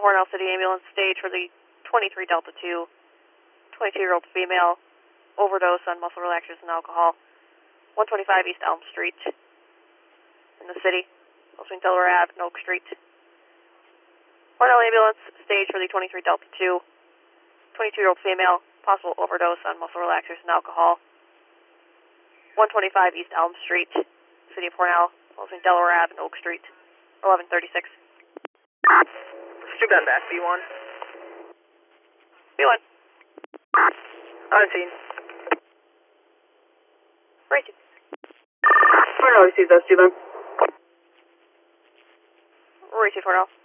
Hornell City Ambulance stage for the 23 Delta 2, 22-year-old female, overdose on muscle relaxers and alcohol, 125 East Elm Street in the city, between Delaware Ave and Oak Street. Hornell Ambulance stage for the 23 Delta 2, 22-year-old female, possible overdose on muscle relaxers and alcohol, 125 East Elm Street, city of Hornell, between Delaware Ave and Oak Street, 1136. Stu got back, B1. B1. On scene. Racing. Hornell received that, Stu then. Racing Hornell.